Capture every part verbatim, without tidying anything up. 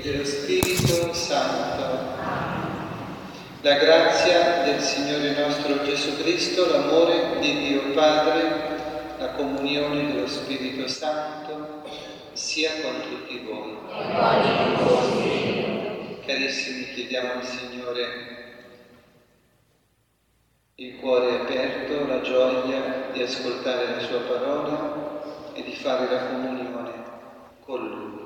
dello Spirito Santo. La grazia del Signore nostro Gesù Cristo, l'amore di Dio Padre, la comunione dello Spirito Santo sia con tutti voi. Carissimi, chiediamo al Signore il cuore aperto, la gioia di ascoltare la sua parola e di fare la comunione con Lui.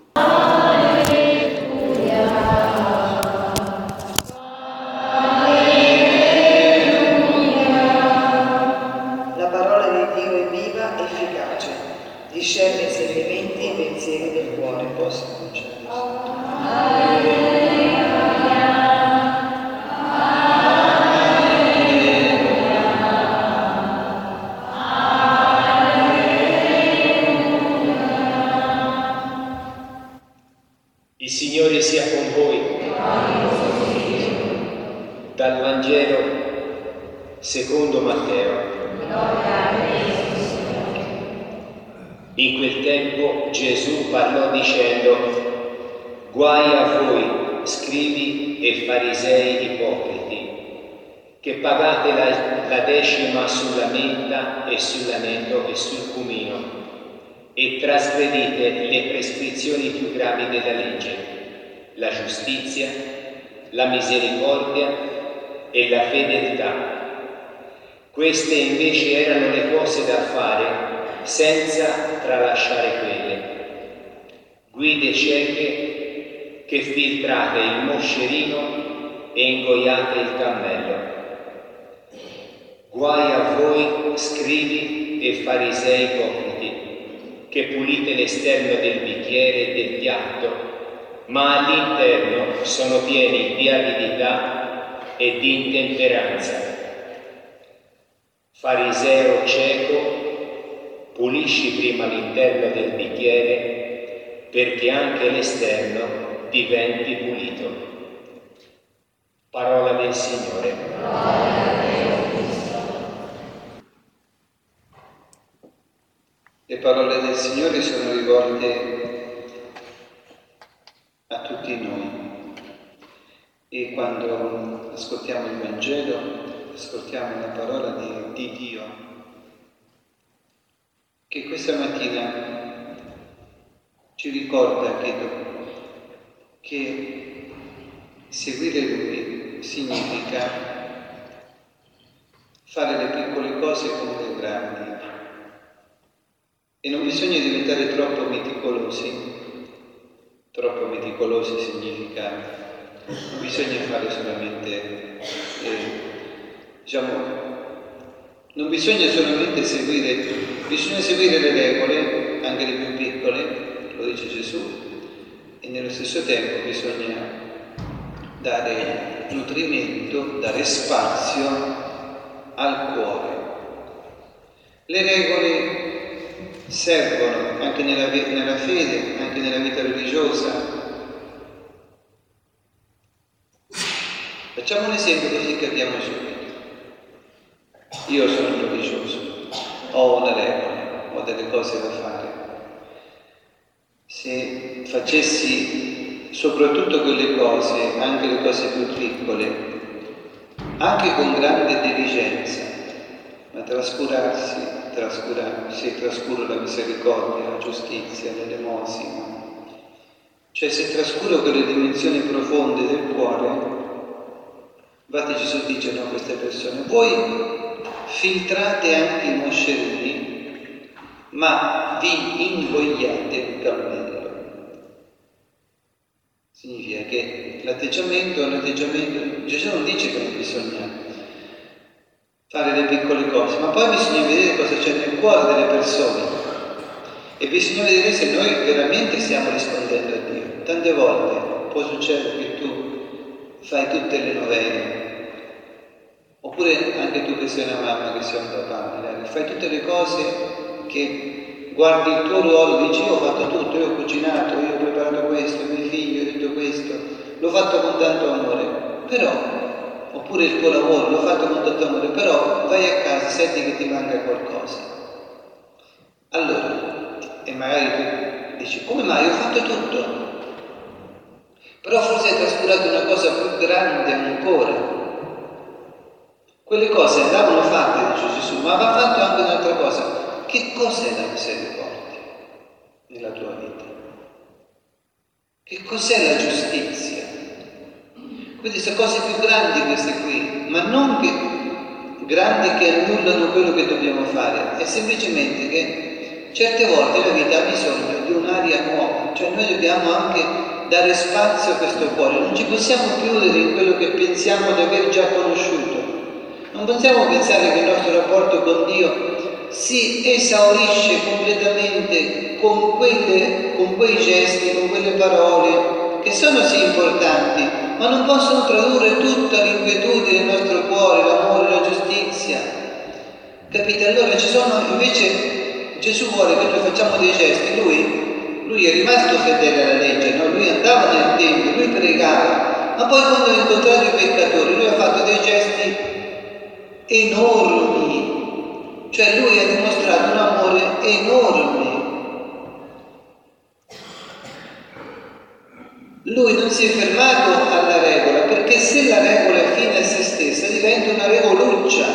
La parola di Dio è viva, efficace, discerne i sentimenti e i pensieri del cuore. Possa cominciare. Il Signore sia con voi. Dal Vangelo secondo Matteo. In quel tempo Gesù parlò dicendo: guai a voi, scribi e farisei ipocriti, che pagate la, la decima sulla menta e sull'anello e sul cumino, e trasgredite le prescrizioni più gravi della legge, la giustizia, la misericordia e la fedeltà. Queste invece erano le cose da fare senza tralasciare quelle. Guide cieche che filtrate il moscerino e ingoiate il cammello. Guai a voi, scribi e farisei ipocriti, che pulite l'esterno del bicchiere e del piatto, ma all'interno sono pieni di avidità e di intemperanza. Fariseo cieco, pulisci prima l'interno del bicchiere, perché anche l'esterno diventi pulito. Parola del Signore. Le parole del Signore sono rivolte a tutti noi e quando ascoltiamo il Vangelo, ascoltiamo la parola di, di Dio, che questa mattina ci ricorda, credo, che seguire Lui significa fare le piccole cose come le grandi. E non bisogna diventare troppo meticolosi. Troppo meticolosi significa non bisogna fare solamente, eh, diciamo, non bisogna solamente seguire, bisogna seguire le regole, anche le più piccole, lo dice Gesù, e nello stesso tempo bisogna dare nutrimento, dare spazio al cuore. Le regole servono anche nella, nella fede, anche nella vita religiosa. Facciamo un esempio così capiamo subito. Io sono religioso, ho una regola, ho delle cose da fare. Se facessi soprattutto quelle cose, anche le cose più piccole, anche con grande diligenza, ma trascurarsi, trascurarsi, trascuro la misericordia, la giustizia, l'elemosina. Cioè se trascuro quelle dimensioni profonde del cuore, infatti Gesù dice no a queste persone, voi filtrate anche i moscerini, ma vi ingoiate il cammello. Significa che l'atteggiamento è un atteggiamento, Gesù non dice che non bisogna fare le piccole cose, ma poi bisogna vedere cosa c'è nel cuore delle persone e bisogna vedere se noi veramente stiamo rispondendo a Dio. Tante volte può succedere che tu fai tutte le novene, oppure anche tu che sei una mamma, che sei un papà, magari, fai tutte le cose che guardi il tuo ruolo, dici io ho fatto tutto, io ho cucinato, io ho preparato questo, i miei figli, ho detto questo, l'ho fatto con tanto amore, però oppure il tuo lavoro, l'ho fatto con tanto amore, però vai a casa, senti che ti manca qualcosa. Allora, e magari tu dici, come mai ho fatto tutto? Però forse hai trascurato una cosa più grande ancora. Quelle cose andavano fatte, dice Gesù, ma va fatto anche un'altra cosa. Che cos'è la misericordia nella tua vita? Che cos'è la giustizia? Quindi sono cose più grandi queste qui, ma non che grandi che annullano quello che dobbiamo fare, è semplicemente che certe volte la vita ha bisogno di un'aria nuova, cioè noi dobbiamo anche dare spazio a questo cuore, non ci possiamo chiudere in quello che pensiamo di aver già conosciuto, non possiamo pensare che il nostro rapporto con Dio si esaurisce completamente con, quelle, con quei gesti, con quelle parole che sono sì importanti, ma non possono tradurre tutta l'inquietudine del nostro cuore, l'amore, la giustizia. Capite? Allora ci sono, invece Gesù vuole che noi facciamo dei gesti, lui, lui è rimasto fedele alla legge, no? Lui andava nel tempio, lui pregava, ma poi quando ha incontrato i peccatori lui ha fatto dei gesti enormi, cioè lui ha dimostrato un amore enorme. Lui non si è fermato alla regola, perché se la regola è fine a se stessa diventa una regoluccia,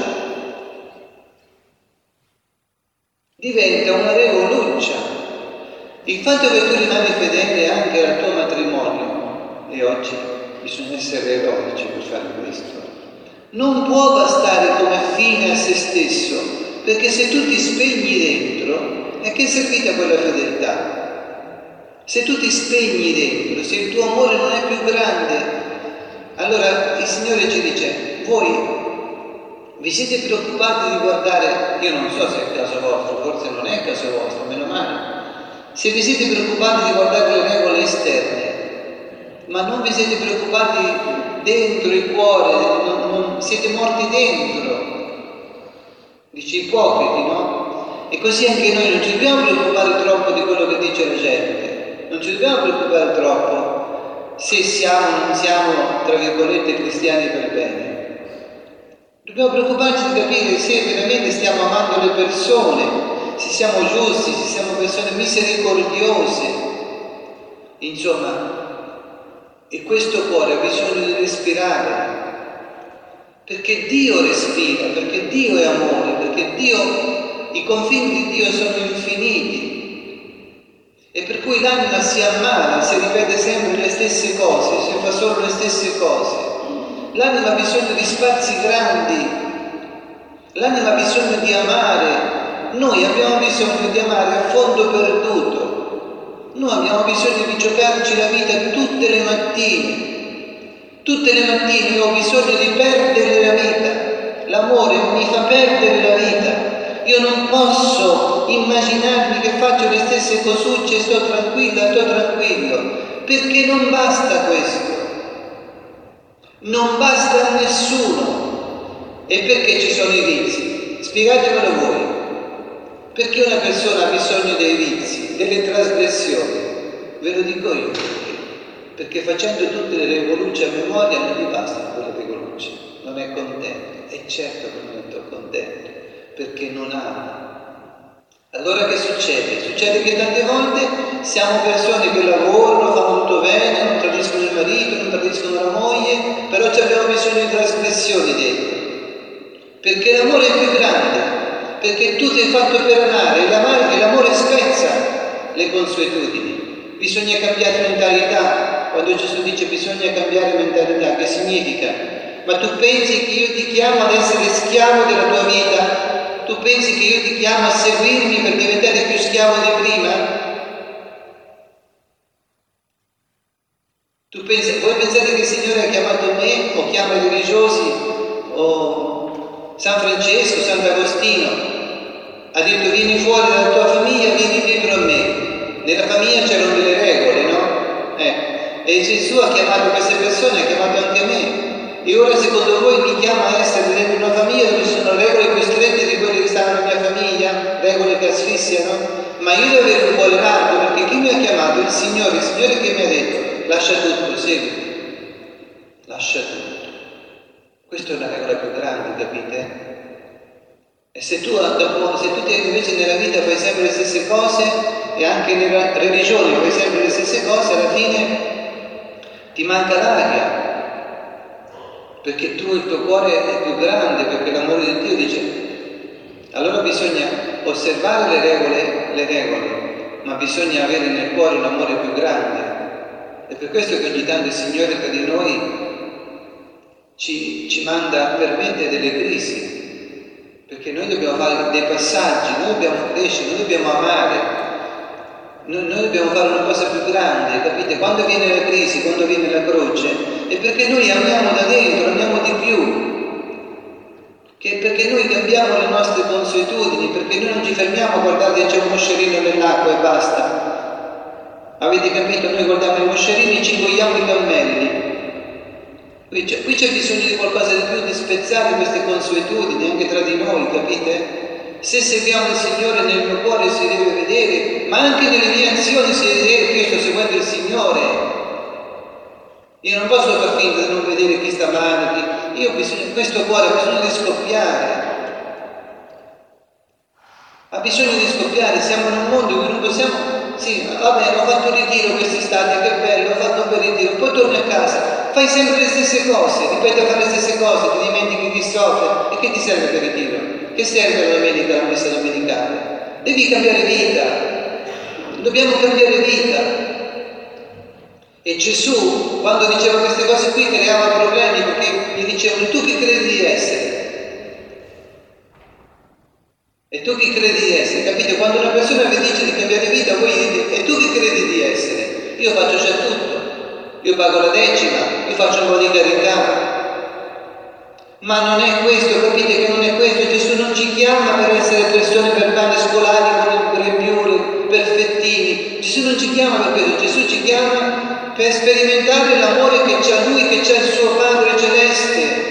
diventa una regoluccia. Il fatto che tu rimani fedele anche al tuo matrimonio, e oggi bisogna essere eroici per fare questo, non può bastare come fine a se stesso, perché se tu ti spegni dentro, a che è servita quella fedeltà? Se tu ti spegni dentro, se il tuo amore non è più grande, allora il Signore ci dice, voi vi siete preoccupati di guardare, io non so se è il caso vostro, forse non è il caso vostro, meno male, se vi siete preoccupati di guardare le regole esterne, ma non vi siete preoccupati dentro il cuore, non, non, siete morti dentro, dice ipocriti, no? E così anche noi non ci dobbiamo preoccupare troppo di quello che dice la gente. Non ci dobbiamo preoccupare troppo se siamo o non siamo, tra virgolette, cristiani per bene. Dobbiamo preoccuparci di capire se veramente stiamo amando le persone, se siamo giusti, se siamo persone misericordiose. Insomma, e questo cuore ha bisogno di respirare, perché Dio respira, perché Dio è amore, perché Dio, i confini di Dio sono infiniti. E per cui l'anima si ammala se ripete sempre le stesse cose, se fa solo le stesse cose. L'anima ha bisogno di spazi grandi, l'anima ha bisogno di amare. Noi abbiamo bisogno di amare a fondo perduto. Noi abbiamo bisogno di giocarci la vita tutte le mattine. Tutte le mattine io ho bisogno di perdere la vita. L'amore mi fa perdere la vita. Io non posso immaginarmi che faccio le stesse cosucce e sto tranquilla, sto tranquillo, perché non basta questo, non basta a nessuno. E perché ci sono i vizi? Spiegatemelo voi. Perché una persona ha bisogno dei vizi, delle trasgressioni? Ve lo dico io perché. Perché facendo tutte le regolucce a memoria non gli bastano quelle regolucce, non è contento, e certo che non è contento, perché non ama. Allora che succede? Succede che tante volte siamo persone che lavorano, fanno tutto bene, non tradiscono il marito, non tradiscono la moglie, però abbiamo bisogno di trasgressioni dentro. Perché l'amore è più grande, perché tu sei fatto per amare, e l'amore spezza le consuetudini. Bisogna cambiare mentalità. Quando Gesù dice bisogna cambiare mentalità, che significa? Ma tu pensi che io ti chiamo ad essere schiavo della tua vita? Tu pensi che io ti chiamo a seguirmi per diventare più schiavo di prima? Tu pensi, voi pensate che il Signore ha chiamato me o chiama i religiosi o San Francesco, Sant'Agostino? Ha detto vieni fuori dalla tua famiglia, vieni dietro a me. Nella famiglia c'erano delle regole, no? Eh. E Gesù ha chiamato queste persone, ha chiamato anche me. E ora secondo voi mi chiama a essere dentro una famiglia dove ci sono regole più strette di quelle che stanno nella mia famiglia, regole che asfissiano? Ma io devo avere un cuore largo, perché chi mi ha chiamato? Il Signore, il Signore che mi ha detto lascia tutto, segui, lascia tutto. Questa è una regola più grande, capite? E se tu, dopo, se tu invece nella vita fai sempre le stesse cose e anche nella religione fai sempre le stesse cose, alla fine ti manca l'aria, perché tu il tuo cuore è più grande, perché l'amore di Dio dice. Allora bisogna osservare le regole, le regole, ma bisogna avere nel cuore un amore più grande. È per questo che ogni tanto il Signore tra di noi ci, ci manda, permette delle crisi, perché noi dobbiamo fare dei passaggi, noi dobbiamo crescere, noi dobbiamo amare. Noi, noi dobbiamo fare una cosa più grande, capite? Quando viene la crisi, quando viene la croce, è perché noi amiamo da dentro, amiamo di più, che perché noi cambiamo le nostre consuetudini, perché noi non ci fermiamo, guardate, c'è un moscerino nell'acqua e basta. Avete capito? Noi guardiamo i moscerini e ci ingoiamo i cammelli. Qui c'è, qui c'è bisogno di qualcosa di più, di spezzare queste consuetudini anche tra di noi, capite? Se seguiamo il Signore, nel mio cuore si deve vedere, ma anche nelle mie azioni si deve vedere che io sto seguendo il Signore. Io non posso far finta di non vedere chi sta male, chi... io bisogno, questo cuore ha bisogno di scoppiare. Ha bisogno di scoppiare, siamo in un mondo in cui non possiamo... Sì, vabbè, ho fatto un ritiro quest'estate, che bello, ho fatto un bel ritiro, poi torni a casa, fai sempre le stesse cose, ripeti a fare le stesse cose, ti dimentichi chi soffre, e che ti serve per il ritiro? Che serve la domenica, la messa domenicale? Devi cambiare vita, dobbiamo cambiare vita. E Gesù, quando diceva queste cose qui, creava problemi, perché gli dicevano: tu chi credi di essere? E tu chi credi di essere? Capite? Quando una persona vi dice di cambiare vita, voi gli dite: e tu chi credi di essere? Io faccio già tutto, io pago la decima, io faccio un po' di carità. Ma non è questo, capite che non è questo. Gesù non ci chiama per essere persone per bande scolari con il grembiule, perfettini. Gesù non ci chiama per questo, Gesù ci chiama per sperimentare l'amore che c'ha Lui, che c'ha il suo Padre celeste.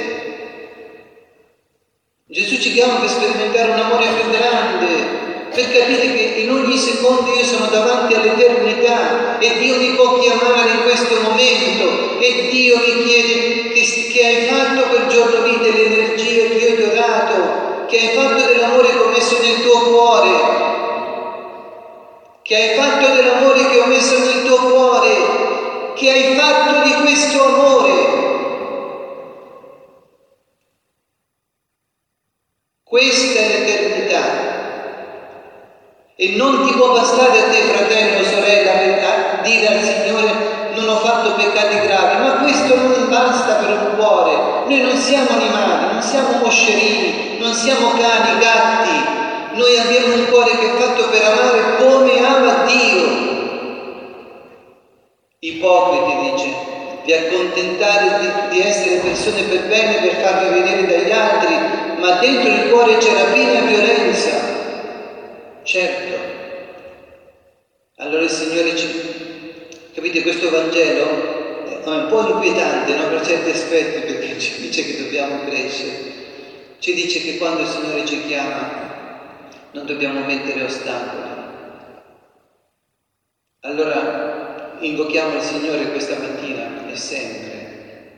Gesù ci chiama per sperimentare un amore più grande, per capire che in ogni secondo io sono davanti all'eternità e Dio mi può chiamare in questo momento e Dio mi chiede che, che hai fatto quel giorno lì delle energie che io ti ho dato, che hai fatto dell'amore che ho messo nel tuo cuore, che hai fatto dell'amore che ho messo nel tuo cuore, che hai fatto di questo amore. Questa è l'eternità. E non ti può bastare a te, fratello o sorella, a dire al Signore: non ho fatto peccati gravi, ma questo non basta per un cuore. Noi non siamo animali, non siamo moscerini, non siamo cani, gatti. Noi abbiamo un cuore che è fatto per amare come ama Dio. Ipocriti, dice, vi accontentate di, di essere persone per bene per farvi vedere dagli altri, ma dentro il cuore c'è rapina e violenza. Certo. Allora il Signore ci... Capite, questo Vangelo è un po' inquietante, no? Per certi aspetti, perché ci dice che dobbiamo crescere. Ci dice che quando il Signore ci chiama non dobbiamo mettere ostacoli. Allora invochiamo il Signore questa mattina e sempre.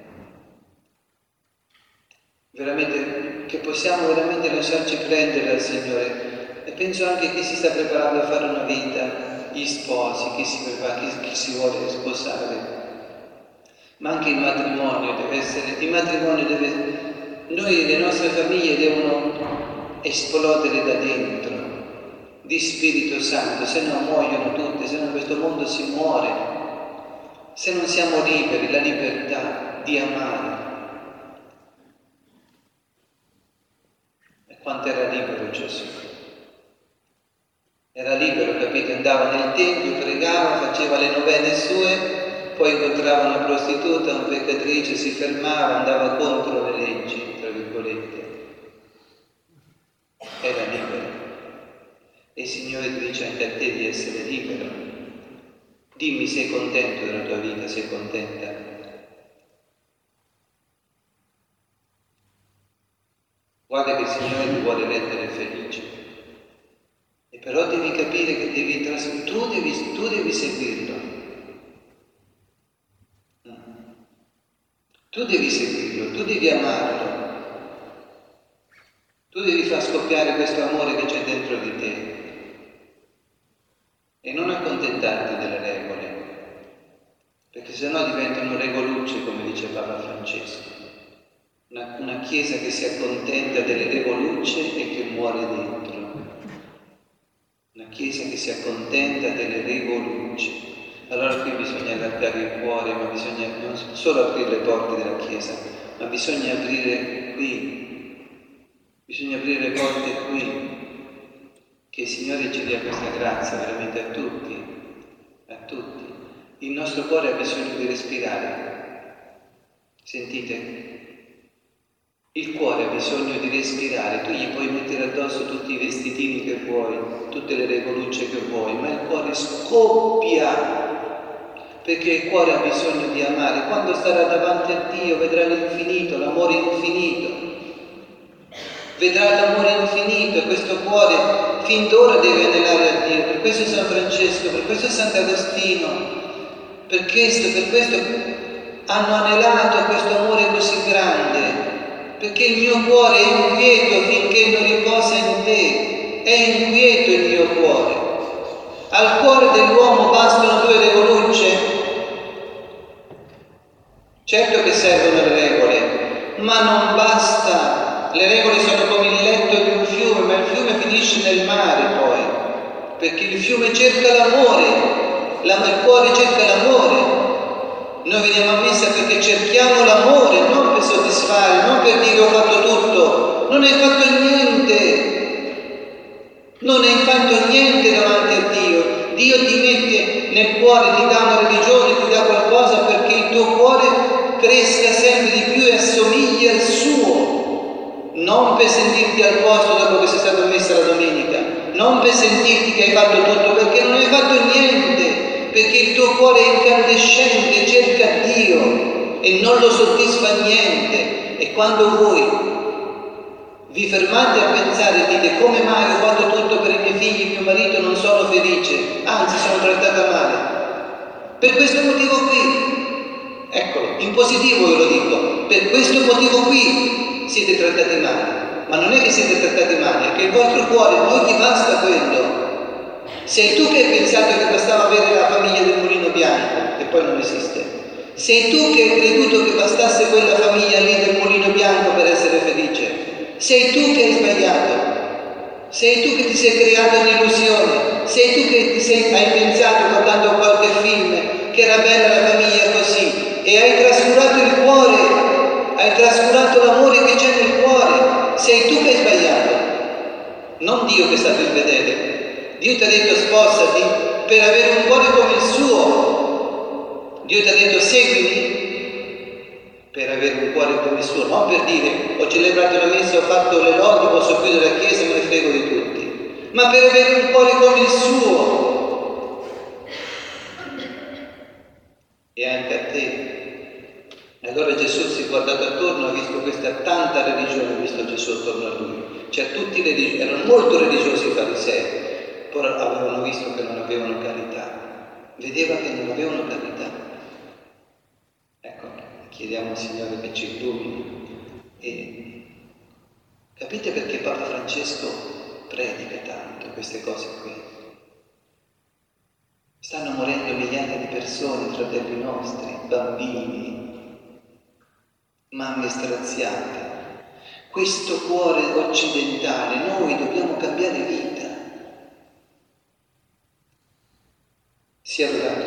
Veramente, che possiamo veramente lasciarci prendere dal Signore. E penso anche a chi si sta preparando a fare una vita, gli sposi, chi si prepara, chi, chi si vuole sposare, ma anche il matrimonio deve essere, il matrimonio deve, noi, le nostre famiglie devono esplodere da dentro, di Spirito Santo, se no muoiono tutte, se no questo mondo si muore, se non siamo liberi, la libertà di amare. E quanto era libero Gesù? Era libero, capite? Andava nel tempio, pregava, faceva le novene sue, poi incontrava una prostituta, una peccatrice, si fermava, andava contro le leggi, tra virgolette. Era libero. E il Signore ti dice anche a te di essere libero. Dimmi, sei contento della tua vita, sei contenta? Guarda che il Signore ti vuole rendere felice. Però devi capire che devi tras- tu, devi, tu devi seguirlo. Tu devi seguirlo, tu devi amarlo. Tu devi far scoppiare questo amore che c'è dentro di te. E non accontentarti delle regole. Perché se no diventano regolucce, come dice Papa Francesco. Una, una Chiesa che si accontenta delle regolucce e che muore dentro. Una Chiesa che si accontenta delle regolucce. Allora qui bisogna allargare il cuore, ma bisogna non solo aprire le porte della Chiesa, ma bisogna aprire qui, bisogna aprire le porte qui, che il Signore ci dia questa grazia veramente a tutti, a tutti. Il nostro cuore ha bisogno di respirare, sentite? Il cuore ha bisogno di respirare, tu gli puoi mettere addosso tutti i vestitini che vuoi, tutte le regolucce che vuoi, ma il cuore scoppia. Perché il cuore ha bisogno di amare. Quando starà davanti a Dio vedrà l'infinito, l'amore infinito. Vedrà l'amore infinito e questo cuore fin d'ora deve anelare a Dio. Per questo San Francesco, per questo Sant'Agostino, per questo, per questo hanno anelato a questo amore così grande. Perché il mio cuore è inquieto finché non riposa in te. È inquieto il mio cuore. Al cuore dell'uomo bastano due regolucce. Certo che servono le regole, ma non basta. Le regole sono come il letto di un fiume, ma il fiume finisce nel mare poi, perché il fiume cerca l'amore, il cuore cerca l'amore. Noi veniamo a messa perché cerchiamo l'amore, non per soddisfare, non per dire ho fatto tutto. Non hai fatto niente, non hai fatto niente davanti a Dio. Dio ti mette nel cuore, ti dà una religione, ti dà qualcosa perché il tuo cuore cresca sempre di più e assomigli al suo, non per sentirti al posto dopo che sei stato messa la domenica, non per sentirti che hai fatto tutto, perché non hai fatto niente, perché il tuo cuore è incandescente, cerca Dio e non lo soddisfa niente. E quando voi vi fermate a pensare e dite come mai ho fatto tutto per i miei figli, mio marito, non sono felice, anzi sono trattata male, per questo motivo qui. Eccolo, in positivo io lo dico, per questo motivo qui siete trattati male, ma non è che siete trattati male, è che il vostro cuore non ti basta quello. Sei tu che hai pensato che bastava avere la famiglia del Mulino Bianco, che poi non esiste. Sei tu che hai creduto che bastasse quella famiglia lì del Mulino Bianco per essere felice. Sei tu che hai sbagliato. Sei tu che ti sei creato un'illusione. Sei tu che ti sei, hai pensato guardando qualche film che era bella la famiglia così. E hai trascurato il cuore, hai trascurato l'amore che c'è nel cuore. Sei tu che hai sbagliato, non Dio che sta per vedere. Dio ti ha detto sposati per avere un cuore come il suo. Dio ti ha detto seguimi per avere un cuore come il suo, non per dire ho celebrato la messa, ho fatto le lodi, posso chiudere la chiesa e me ne frego di tutti, ma per avere un cuore come il suo. E anche a te. E allora Gesù si è guardato attorno, ha visto questa tanta religione, ha visto Gesù attorno a lui. Cioè tutti religiosi, erano molto religiosi i farisei, però avevano visto che non avevano carità. Vedeva che non avevano carità. Ecco, chiediamo al Signore che ci illumini. E capite perché Papa Francesco predica tanto queste cose qui? Stanno morendo migliaia di persone, fratelli nostri, bambini, mamme straziate. Questo cuore occidentale, noi dobbiamo cambiare vita. Sia lodato